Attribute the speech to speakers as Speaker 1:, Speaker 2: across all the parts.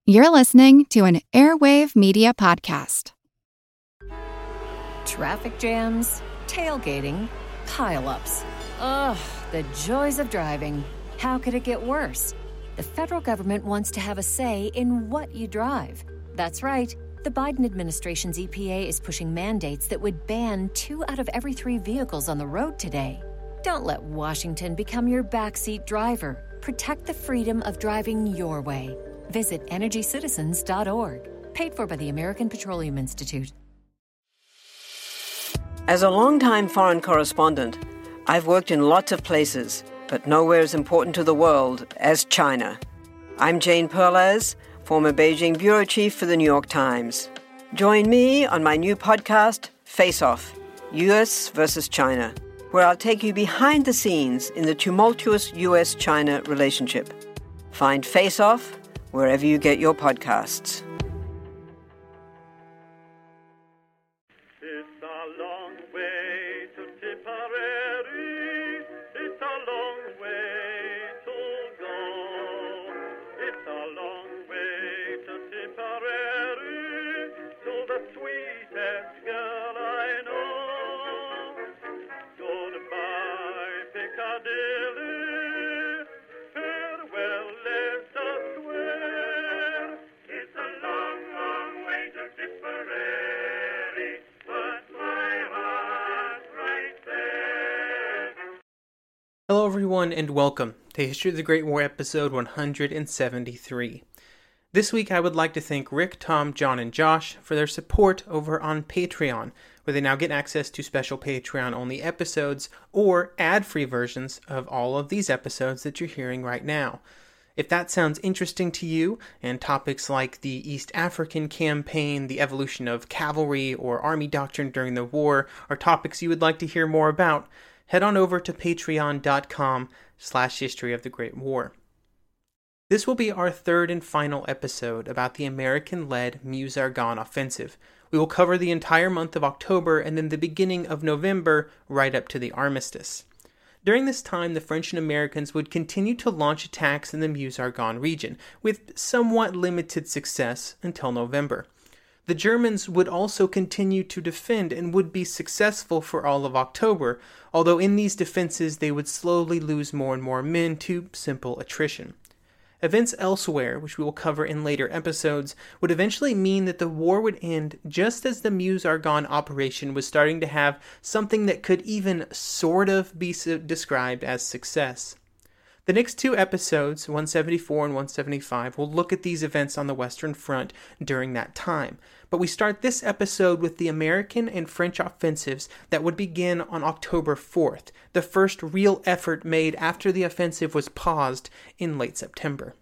Speaker 1: You're listening to an Airwave Media Podcast.
Speaker 2: Traffic jams, tailgating, pile-ups. Ugh, the joys of driving. How could it get worse? The federal government wants to have a say in what you drive. That's right. The Biden administration's EPA is pushing mandates that would ban 2 out of every 3 vehicles on the road today. Don't let Washington become your backseat driver. Protect the freedom of driving your way. Visit EnergyCitizens.org. Paid for by the American Petroleum Institute.
Speaker 3: As a longtime foreign correspondent, I've worked in lots of places, but nowhere as important to the world as China. I'm Jane Perlez, former Beijing bureau chief for the New York Times. Join me on my new podcast, Face Off, U.S. versus China, where I'll take you behind the scenes in the tumultuous U.S.-China relationship. Find Face Off wherever you get your podcasts.
Speaker 4: It's a long way to Tipperary. It's a long way to go. It's a long way to Tipperary, to the sweetest girl I know. Goodbye, Piccadilly. Farewell, Leicester Square. It's a long, long way to Tipperary, but my heart's right there.
Speaker 5: Hello everyone and welcome to History of the Great War episode 173. This week I would like to thank Rick, Tom, John, and Josh for their support over on Patreon, where they now get access to special Patreon-only episodes or ad-free versions of all of these episodes that you're hearing right now. If that sounds interesting to you, and topics like the East African campaign, the evolution of cavalry, or army doctrine during the war are topics you would like to hear more about, head on over to patreon.com/history of the Great War. This will be our third and final episode about the American-led Meuse-Argonne offensive. We will cover the entire month of October and then the beginning of November right up to the armistice. During this time, the French and Americans would continue to launch attacks in the Meuse-Argonne region, with somewhat limited success until November. The Germans would also continue to defend and would be successful for all of October, although in these defenses they would slowly lose more and more men to simple attrition. Events elsewhere, which we will cover in later episodes, would eventually mean that the war would end just as the Meuse-Argonne operation was starting to have something that could even sort of be described as success. The next 2 episodes, 174 and 175, will look at these events on the Western Front during that time. But we start this episode with the American and French offensives that would begin on October 4th, the first real effort made after the offensive was paused in late September.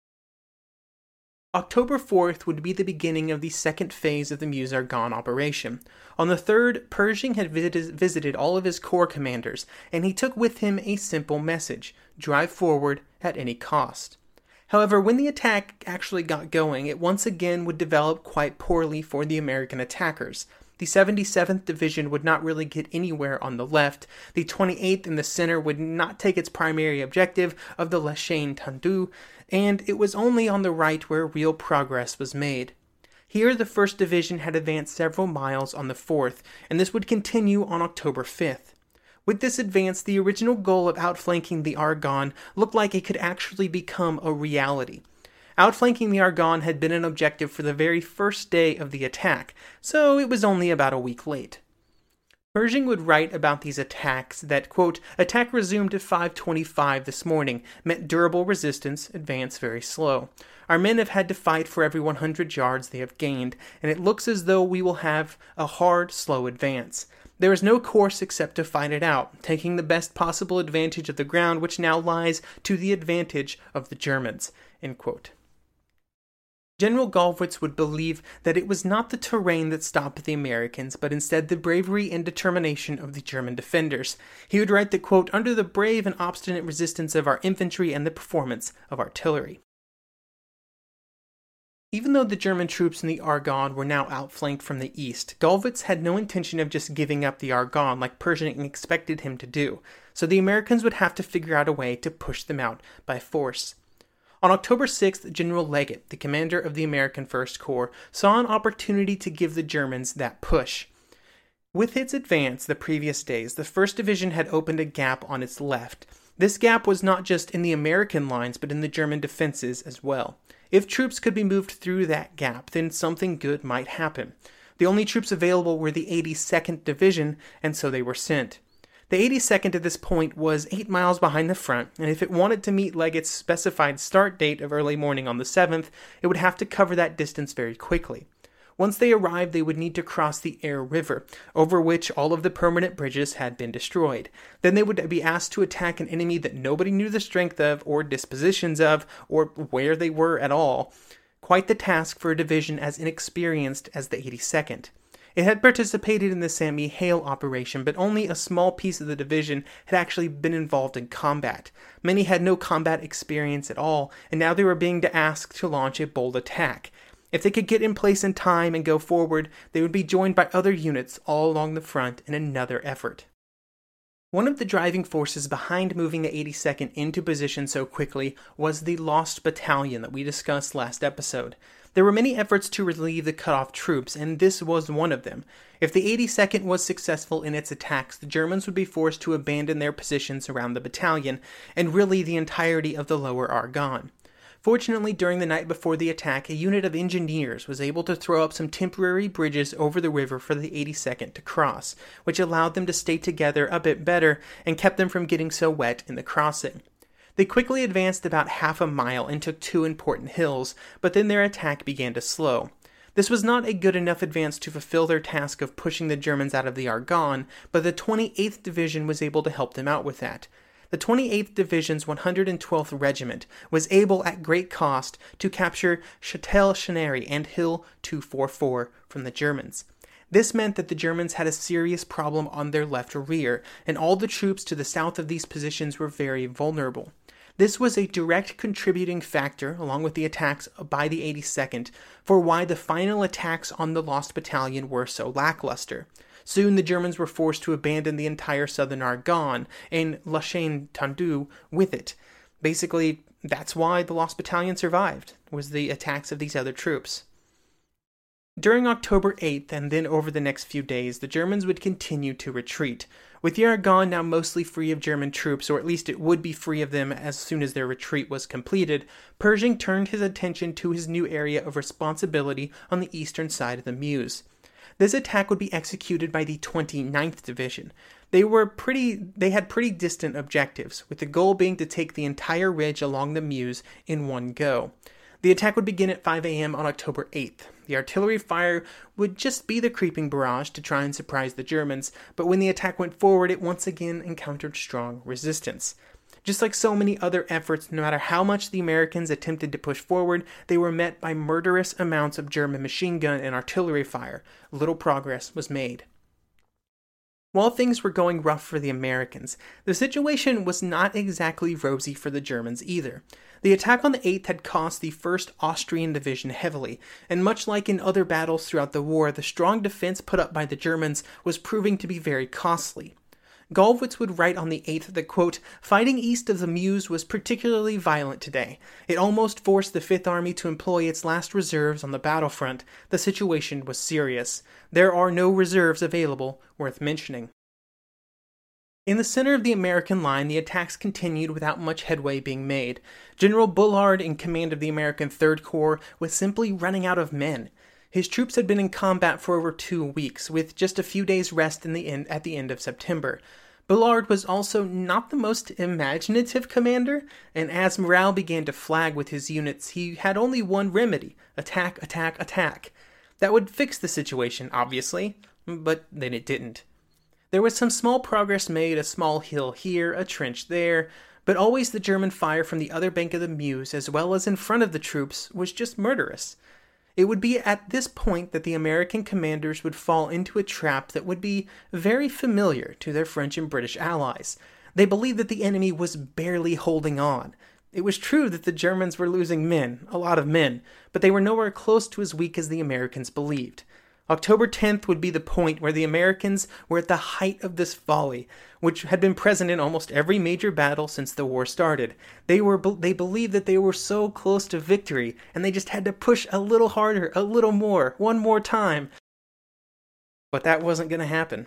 Speaker 5: October 4th would be the beginning of the second phase of the Meuse-Argonne operation. On the 3rd, Pershing had visited all of his corps commanders, and he took with him a simple message: drive forward at any cost. However, when the attack actually got going, it once again would develop quite poorly for the American attackers. The 77th Division would not really get anywhere on the left, the 28th in the center would not take its primary objective of the La Chêne-Tendu, and it was only on the right where real progress was made. Here, the 1st Division had advanced several miles on the 4th, and this would continue on October 5th. With this advance, the original goal of outflanking the Argonne looked like it could actually become a reality. Outflanking the Argonne had been an objective for the very first day of the attack, so it was only about a week late. Pershing would write about these attacks that, quote, attack resumed at 5:25 this morning, met durable resistance, advance very slow. Our men have had to fight for every 100 yards they have gained, and it looks as though we will have a hard, slow advance. There is no course except to fight it out, taking the best possible advantage of the ground which now lies to the advantage of the Germans, end quote. General Gallwitz would believe that it was not the terrain that stopped the Americans, but instead the bravery and determination of the German defenders. He would write that, quote, under the brave and obstinate resistance of our infantry and the performance of artillery. Even though the German troops in the Argonne were now outflanked from the east, Gallwitz had no intention of just giving up the Argonne like Pershing expected him to do, so the Americans would have to figure out a way to push them out by force. On October 6th, General Leggett, the commander of the American First Corps, saw an opportunity to give the Germans that push. With its advance the previous days, the 1st Division had opened a gap on its left. This gap was not just in the American lines, but in the German defenses as well. If troops could be moved through that gap, then something good might happen. The only troops available were the 82nd Division, and so they were sent. The 82nd at this point was 8 miles behind the front, and if it wanted to meet Leggett's specified start date of early morning on the 7th, it would have to cover that distance very quickly. Once they arrived, they would need to cross the Aire River, over which all of the permanent bridges had been destroyed. Then they would be asked to attack an enemy that nobody knew the strength of, or dispositions of, or where they were at all. Quite the task for a division as inexperienced as the 82nd. It had participated in the St. Mihiel operation, but only a small piece of the division had actually been involved in combat. Many had no combat experience at all, and now they were being asked to launch a bold attack. If they could get in place in time and go forward, they would be joined by other units all along the front in another effort. One of the driving forces behind moving the 82nd into position so quickly was the Lost Battalion that we discussed last episode. There were many efforts to relieve the cut-off troops, and this was one of them. If the 82nd was successful in its attacks, the Germans would be forced to abandon their positions around the battalion, and really the entirety of the lower Argonne. Fortunately, during the night before the attack, a unit of engineers was able to throw up some temporary bridges over the river for the 82nd to cross, which allowed them to stay together a bit better and kept them from getting so wet in the crossing. They quickly advanced about half a mile and took 2 important hills, but then their attack began to slow. This was not a good enough advance to fulfill their task of pushing the Germans out of the Argonne, but the 28th Division was able to help them out with that. The 28th Division's 112th Regiment was able at great cost to capture Châtel-Chenery and Hill 244 from the Germans. This meant that the Germans had a serious problem on their left rear, and all the troops to the south of these positions were very vulnerable. This was a direct contributing factor, along with the attacks by the 82nd, for why the final attacks on the Lost Battalion were so lackluster. Soon the Germans were forced to abandon the entire southern Argonne, and La Chêne-Tendue with it. Basically, that's why the Lost Battalion survived, was the attacks of these other troops. During October 8th, and then over the next few days, the Germans would continue to retreat. With the Argonne now mostly free of German troops, or at least it would be free of them as soon as their retreat was completed, Pershing turned his attention to his new area of responsibility on the eastern side of the Meuse. This attack would be executed by the 29th Division. They had pretty distant objectives, with the goal being to take the entire ridge along the Meuse in one go. The attack would begin at 5 a.m. on October 8th. The artillery fire would just be the creeping barrage to try and surprise the Germans, but when the attack went forward, it once again encountered strong resistance. Just like so many other efforts, no matter how much the Americans attempted to push forward, they were met by murderous amounts of German machine gun and artillery fire. Little progress was made. While things were going rough for the Americans, the situation was not exactly rosy for the Germans either. The attack on the 8th had cost the 1st Austrian Division heavily, and much like in other battles throughout the war, the strong defense put up by the Germans was proving to be very costly. Gallwitz would write on the 8th that, quote, "Fighting east of the Meuse was particularly violent today. It almost forced the Fifth Army to employ its last reserves on the battlefront. The situation was serious. There are no reserves available worth mentioning." In the center of the American line, the attacks continued without much headway being made. General Bullard, in command of the American Third Corps, was simply running out of men. His troops had been in combat for over 2 weeks, with just a few days' rest at the end of September. Bullard was also not the most imaginative commander, and as morale began to flag with his units, he had only one remedy: attack, attack, attack. That would fix the situation, obviously, but then it didn't. There was some small progress made, a small hill here, a trench there, but always the German fire from the other bank of the Meuse, as well as in front of the troops, was just murderous. It would be at this point that the American commanders would fall into a trap that would be very familiar to their French and British allies. They believed that the enemy was barely holding on. It was true that the Germans were losing men, a lot of men, but they were nowhere close to as weak as the Americans believed. October 10th would be the point where the Americans were at the height of this folly, which had been present in almost every major battle since the war started. They believed that they were so close to victory, and they just had to push a little harder, a little more, one more time. But that wasn't going to happen.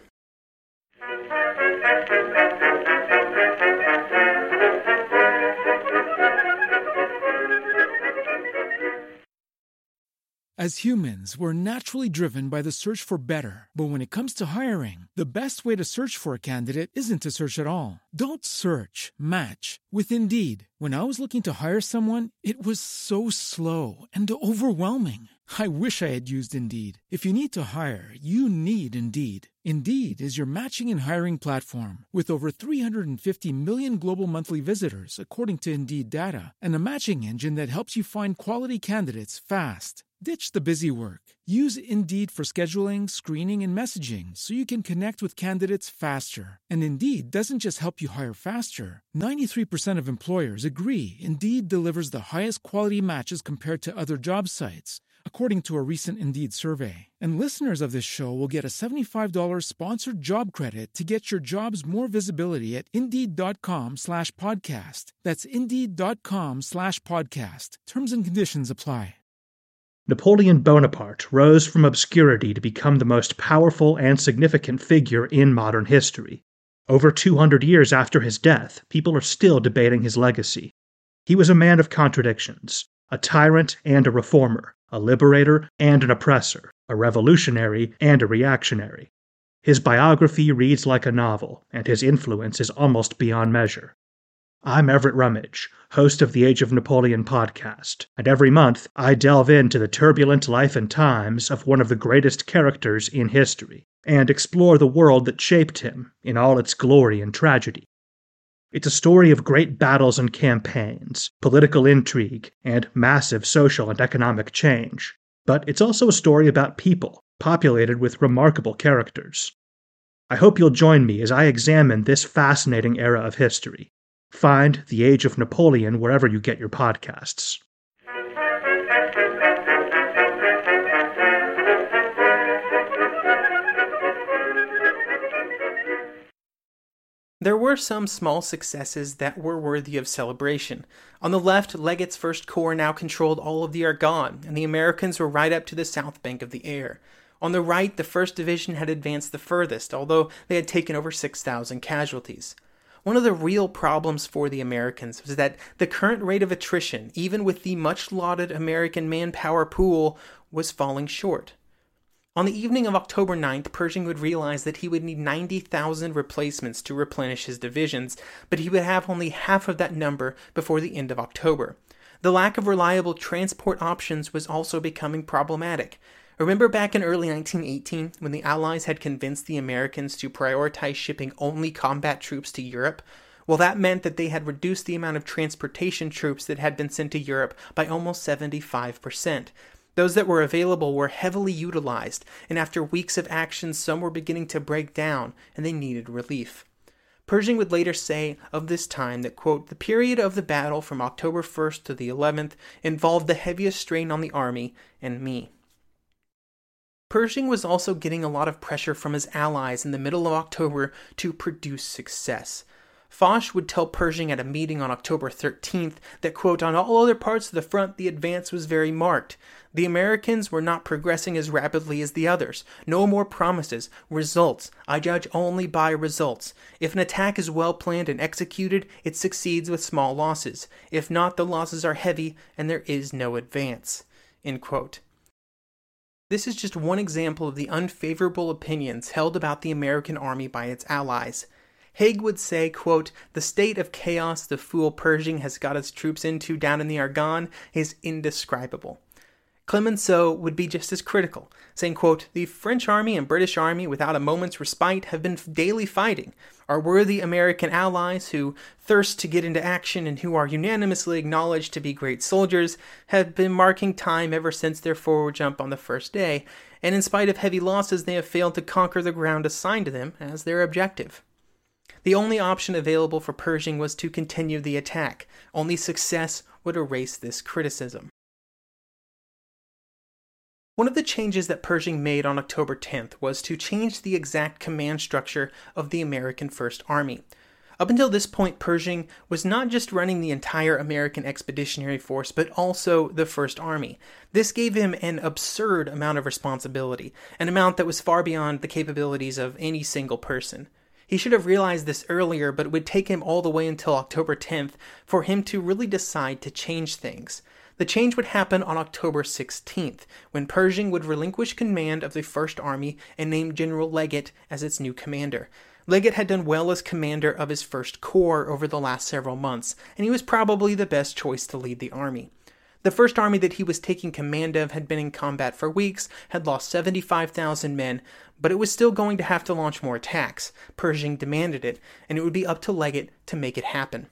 Speaker 6: As humans, we're naturally driven by the search for better. But when it comes to hiring, the best way to search for a candidate isn't to search at all. Don't search, match with Indeed. When I was looking to hire someone, it was so slow and overwhelming. I wish I had used Indeed. If you need to hire, you need Indeed. Indeed is your matching and hiring platform with over 350 million global monthly visitors, according to Indeed data, and a matching engine that helps you find quality candidates fast. Ditch the busy work. Use Indeed for scheduling, screening, and messaging so you can connect with candidates faster. And Indeed doesn't just help you hire faster. 93% of employers agree Indeed delivers the highest quality matches compared to other job sites, according to a recent Indeed survey. And listeners of this show will get a $75 sponsored job credit to get your jobs more visibility at Indeed.com/podcast. That's Indeed.com/podcast. Terms and conditions apply.
Speaker 7: Napoleon Bonaparte rose from obscurity to become the most powerful and significant figure in modern history. Over 200 years after his death, people are still debating his legacy. He was a man of contradictions, a tyrant and a reformer, a liberator and an oppressor, a revolutionary and a reactionary. His biography reads like a novel, and his influence is almost beyond measure. I'm Everett Rummage, host of the Age of Napoleon podcast, and every month I delve into the turbulent life and times of one of the greatest characters in history, and explore the world that shaped him in all its glory and tragedy. It's a story of great battles and campaigns, political intrigue, and massive social and economic change. But it's also a story about people, populated with remarkable characters. I hope you'll join me as I examine this fascinating era of history. Find The Age of Napoleon wherever you get your podcasts.
Speaker 5: There were some small successes that were worthy of celebration. On the left, Leggett's First Corps now controlled all of the Argonne, and the Americans were right up to the south bank of the Aire. On the right, the 1st Division had advanced the furthest, although they had taken over 6,000 casualties. One of the real problems for the Americans was that the current rate of attrition, even with the much-lauded American manpower pool, was falling short. On the evening of October 9th, Pershing would realize that he would need 90,000 replacements to replenish his divisions, but he would have only half of that number before the end of October. The lack of reliable transport options was also becoming problematic. Remember back in early 1918 when the Allies had convinced the Americans to prioritize shipping only combat troops to Europe? Well, that meant that they had reduced the amount of transportation troops that had been sent to Europe by almost 75%. Those that were available were heavily utilized, and after weeks of action, some were beginning to break down, and they needed relief. Pershing would later say of this time that, quote, the period of the battle from October 1st to the 11th involved the heaviest strain on the army and me. Pershing was also getting a lot of pressure from his allies in the middle of October to produce success. Foch would tell Pershing at a meeting on October 13th that, quote, on all other parts of the front the advance was very marked. The Americans were not progressing as rapidly as the others. No more promises. Results. I judge only by results. If an attack is well planned and executed, it succeeds with small losses. If not, the losses are heavy and there is no advance. End quote. This is just one example of the unfavorable opinions held about the American army by its allies. Haig would say, quote, the state of chaos the fool Pershing has got his troops into down in the Argonne is indescribable. Clemenceau would be just as critical, saying, quote, the French army and British army, without a moment's respite, have been daily fighting. Our worthy American allies, who thirst to get into action and who are unanimously acknowledged to be great soldiers, have been marking time ever since their forward jump on the first day, and in spite of heavy losses, they have failed to conquer the ground assigned to them as their objective. The only option available for Pershing was to continue the attack. Only success would erase this criticism. One of the changes that Pershing made on October 10th was to change the exact command structure of the American First Army. Up until this point, Pershing was not just running the entire American Expeditionary Force, but also the First Army. This gave him an absurd amount of responsibility, an amount that was far beyond the capabilities of any single person. He should have realized this earlier, but it would take him all the way until October 10th for him to really decide to change things. The change would happen on October 16th, when Pershing would relinquish command of the First Army and name General Leggett as its new commander. Leggett had done well as commander of his First Corps over the last several months, and he was probably the best choice to lead the army. The First Army that he was taking command of had been in combat for weeks, had lost 75,000 men, but it was still going to have to launch more attacks. Pershing demanded it, and it would be up to Leggett to make it happen.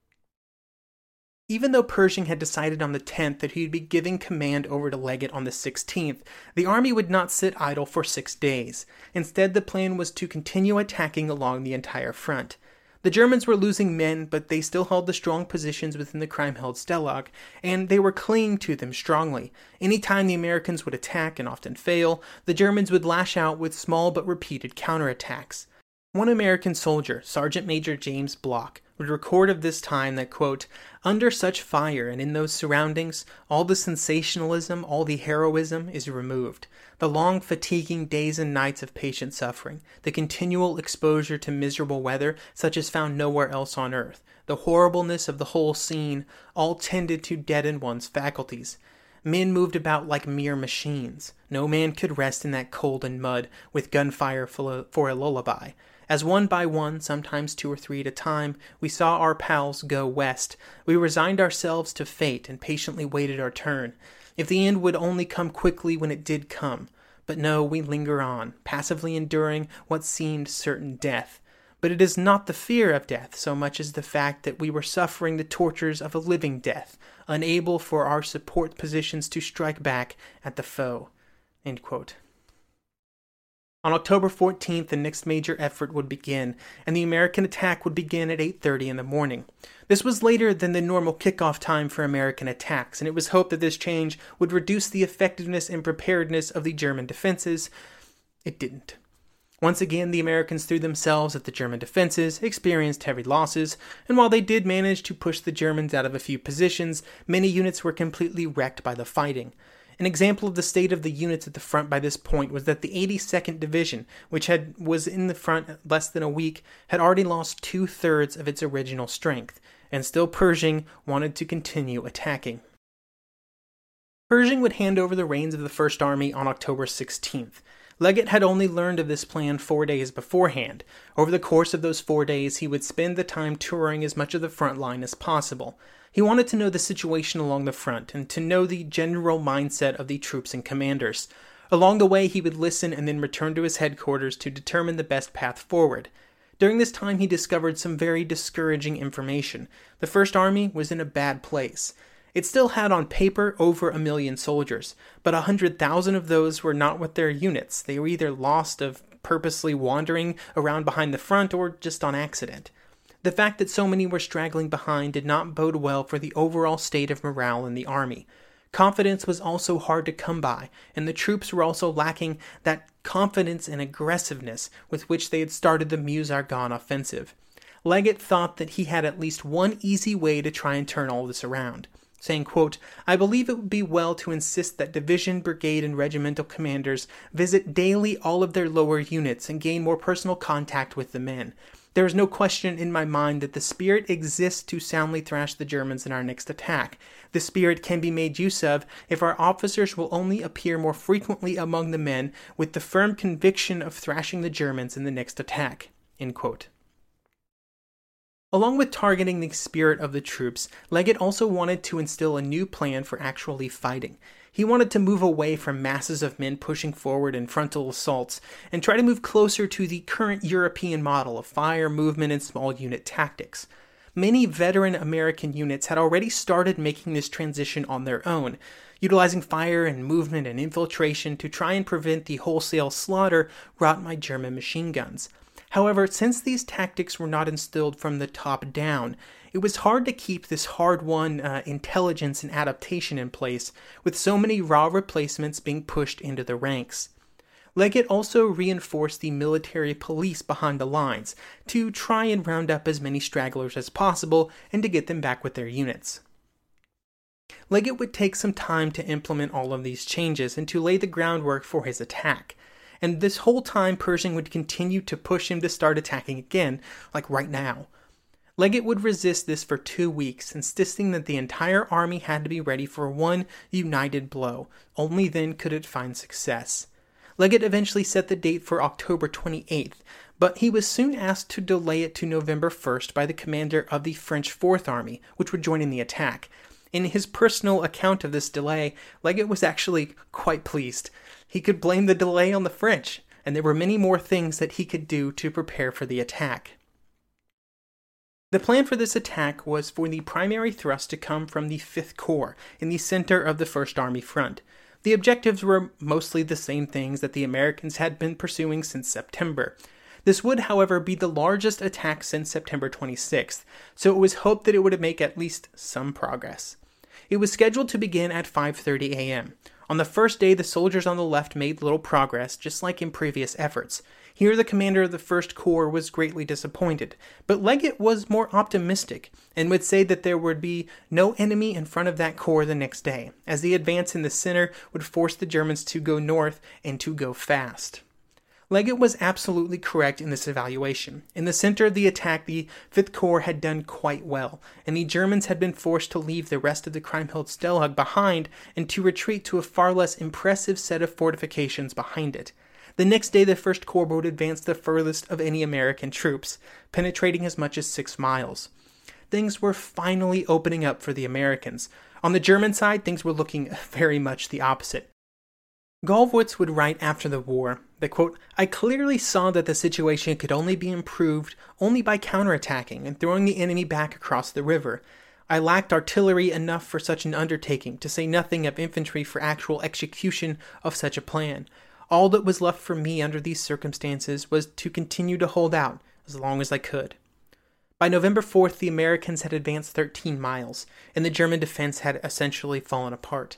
Speaker 5: Even though Pershing had decided on the 10th that he would be giving command over to Leggett on the 16th, the army would not sit idle for 6 days. Instead, the plan was to continue attacking along the entire front. The Germans were losing men, but they still held the strong positions within the Kriemhilde Stalag, and they were clinging to them strongly. Anytime the Americans would attack, and often fail, the Germans would lash out with small but repeated counterattacks. One American soldier, Sergeant Major James Block, would record of this time that, quote, "Under such fire and in those surroundings, all the sensationalism, all the heroism is removed. The long, fatiguing days and nights of patient suffering, the continual exposure to miserable weather such as found nowhere else on earth, the horribleness of the whole scene, all tended to deaden one's faculties. Men moved about like mere machines. No man could rest in that cold and mud, with gunfire for a lullaby. As one by one, sometimes 2 or 3 at a time, we saw our pals go west, we resigned ourselves to fate and patiently waited our turn. If the end would only come quickly when it did come. But no, we linger on, passively enduring what seemed certain death. But it is not the fear of death so much as the fact that we were suffering the tortures of a living death, unable for our support positions to strike back at the foe." End quote. On October 14th, the next major effort would begin, and the American attack would begin at 8:30 in the morning. This was later than the normal kickoff time for American attacks, and it was hoped that this change would reduce the effectiveness and preparedness of the German defenses. It didn't. Once again, the Americans threw themselves at the German defenses, experienced heavy losses, and while they did manage to push the Germans out of a few positions, many units were completely wrecked by the fighting. An example of the state of the units at the front by this point was that the 82nd Division, which was in the front less than a week, had already lost 2/3 of its original strength, and still Pershing wanted to continue attacking. Pershing would hand over the reins of the First Army on October 16th. Leggett had only learned of this plan 4 days beforehand. Over the course of those 4 days, he would spend the time touring as much of the front line as possible. He wanted to know the situation along the front and to know the general mindset of the troops and commanders. Along the way, he would listen and then return to his headquarters to determine the best path forward. During this time, he discovered some very discouraging information. The First Army was in a bad place. It still had on paper over 1 million soldiers, but 100,000 of those were not with their units. They were either lost of purposely wandering around behind the front or just on accident. The fact that so many were straggling behind did not bode well for the overall state of morale in the army. Confidence was also hard to come by, and the troops were also lacking that confidence and aggressiveness with which they had started the Meuse-Argonne offensive. Leggett thought that he had at least one easy way to try and turn all this around, saying, quote, "I believe it would be well to insist that division, brigade, and regimental commanders visit daily all of their lower units and gain more personal contact with the men. There is no question in my mind that the spirit exists to soundly thrash the Germans in our next attack. The spirit can be made use of if our officers will only appear more frequently among the men with the firm conviction of thrashing the Germans in the next attack." End quote. Along with targeting the spirit of the troops, Leggett also wanted to instill a new plan for actually fighting. He wanted to move away from masses of men pushing forward in frontal assaults and try to move closer to the current European model of fire, movement, and small unit tactics. Many veteran American units had already started making this transition on their own, utilizing fire and movement and infiltration to try and prevent the wholesale slaughter wrought by German machine guns. However, since these tactics were not instilled from the top down, it was hard to keep this hard-won intelligence and adaptation in place, with so many raw replacements being pushed into the ranks. Leggett also reinforced the military police behind the lines to try and round up as many stragglers as possible and to get them back with their units. Leggett would take some time to implement all of these changes and to lay the groundwork for his attack. And this whole time, Pershing would continue to push him to start attacking again, like right now. Leggett would resist this for 2 weeks, insisting that the entire army had to be ready for one united blow. Only then could it find success. Leggett eventually set the date for October 28th, but he was soon asked to delay it to November 1st by the commander of the French Fourth Army, which would join in the attack. In his personal account of this delay, Leggett was actually quite pleased. He could blame the delay on the French, and there were many more things that he could do to prepare for the attack. The plan for this attack was for the primary thrust to come from the 5th Corps in the center of the First Army front. The objectives were mostly the same things that the Americans had been pursuing since September. This would, however, be the largest attack since September 26th, so it was hoped that it would make at least some progress. It was scheduled to begin at 5:30 a.m. On the first day, the soldiers on the left made little progress, just like in previous efforts. Here, the commander of the First Corps was greatly disappointed, but Leggett was more optimistic and would say that there would be no enemy in front of that corps the next day, as the advance in the center would force the Germans to go north and to go fast. Leggett was absolutely correct in this evaluation. In the center of the attack, the 5th Corps had done quite well, and the Germans had been forced to leave the rest of the Kriemhilde Stellung behind and to retreat to a far less impressive set of fortifications behind it. The next day, the 1st Corps would advance the furthest of any American troops, penetrating as much as 6 miles. Things were finally opening up for the Americans. On the German side, things were looking very much the opposite. Gallwitz would write after the war that, quote, "I clearly saw that the situation could only be improved only by counterattacking and throwing the enemy back across the river. I lacked artillery enough for such an undertaking, to say nothing of infantry for actual execution of such a plan. All that was left for me under these circumstances was to continue to hold out as long as I could." By November 4th, the Americans had advanced 13 miles, and the German defense had essentially fallen apart.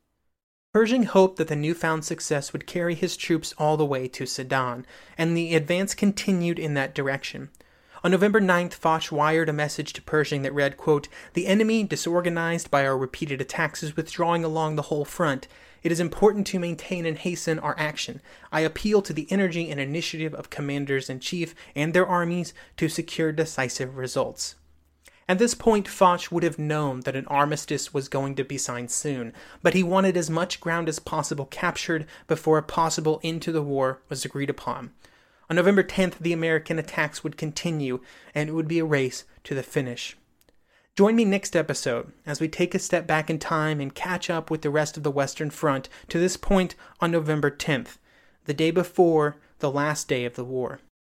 Speaker 5: Pershing hoped that the newfound success would carry his troops all the way to Sedan, and the advance continued in that direction. On November 9th, Foch wired a message to Pershing that read, quote, "The enemy, disorganized by our repeated attacks, is withdrawing along the whole front. It is important to maintain and hasten our action. I appeal to the energy and initiative of commanders-in-chief and their armies to secure decisive results." At this point, Foch would have known that an armistice was going to be signed soon, but he wanted as much ground as possible captured before a possible end to the war was agreed upon. On November 10th, the American attacks would continue, and it would be a race to the finish. Join me next episode as we take a step back in time and catch up with the rest of the Western Front to this point on November 10th, the day before the last day of the war.